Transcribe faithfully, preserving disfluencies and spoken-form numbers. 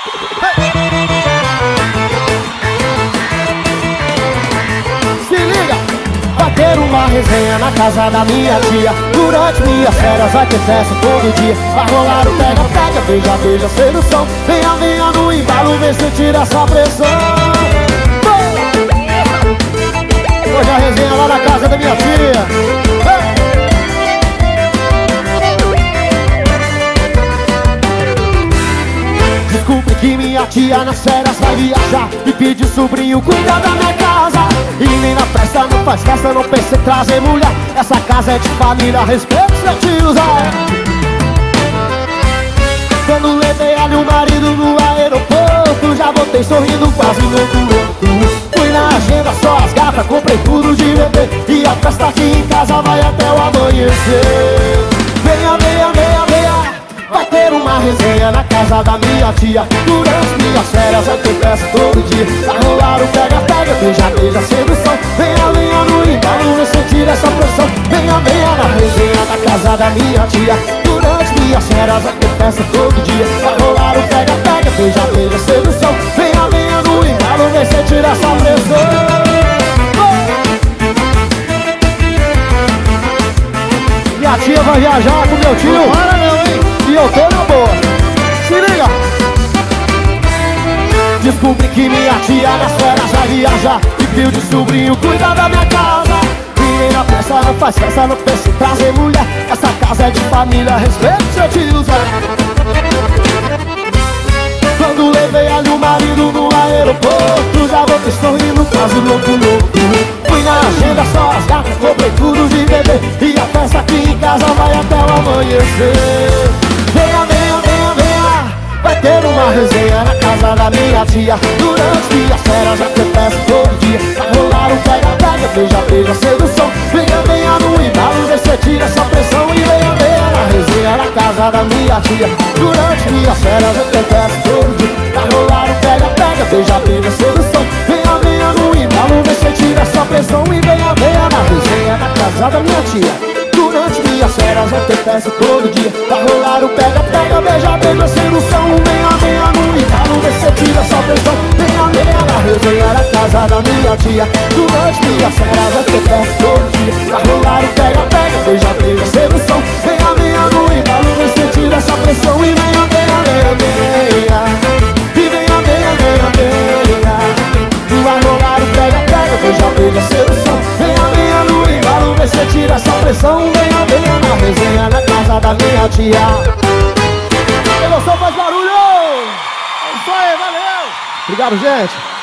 Se liga! Vai ter uma resenha na casa da minha tia. Durante minhas férias vai ter festa todo dia. Vai rolar o pega-pega, beija-beija, sedução. Venha, venha no embalo, vem sentir essa pressão. Hoje a resenha lá na casa da minha tia. Descobri que minha tia nas férias vai viajar e pediu sobrinho cuidar da minha casa. E nem na festa, não faz festa, não pense em trazer mulher. Essa casa é de família, respeito seu tio Zé. Quando levei ali o marido no aeroporto, já voltei sorrindo quase louco, louco. Fui na agenda, só as gatas, comprei tudo de bebê. E a festa aqui em casa vai até o amanhecer. Venha, venha, venha, venha. Vai ter uma resenha na casa da minha tia. Durante minhas férias vai ter festa todo dia. Vai rolar o pega-pega, beija-beija, sedução. Venha, venha no embalo, vem sentir essa pressão. Venha, venha na resenha na casa da minha tia. Durante minhas férias vai ter festa todo dia. Vai rolar o pega-pega, beija-beija, sedução. Venha, venha no embalo, vem sentir essa pressão. Minha tia vai viajar com meu tio. Para não, hein? E eu tô na boa. Se liga! Descobri que minha tia nas férias vai viajar e viu de sobrinho cuidar da minha casa. Ninguém na festa não faz festa, não pensa em trazer mulher. Essa casa é de família, respeito seu tio Zé. Quando levei ali o marido no aeroporto, já voltei sorrindo quase louco, louco. Fui na agenda, só as gatas, comprei tudo de bebê. E a festa aqui em casa vai até o amanhecer. Venha, venha, venha, venha. Vai ter uma resenha na casa da minha tia. Durante minhas férias vai ter festa todo dia. Vai rolar um pega-pega, beija-beija, sedução. Venha, venha no embalo, vê se tira essa pressão. E venha, venha na resenha na casa da minha tia. Durante minhas férias vai ter festa todo dia. Vai rolar um pega-pega, beija-beija, sedução. Venha, venha no embalo, vê se tira essa pressão. E venha, venha na resenha na casa da minha tia. Durante minhas férias vai ter festa todo dia. Vai rolar o pega-pega, beija-beija, sedução. Venha, venha no embalo, vê se tira essa pressão. Venha, venha na resenha na casa da minha tia. Durante minhas férias vai ter festa todo dia. Vai rolar o pega-pega, beija-beija, sedução. Venha, venha no embalo, vê se tira essa pressão. E venha, venha, venha, venha. E venha, venha, venha, venha. Vai rolar o pega-pega, beija-beija, sedução. Venha, venha no embalo, vê se tira essa pressão. Venha, venha na resenha na casa da minha tia. Quem gostou faz barulho! É isso aí, valeu! Obrigado, gente!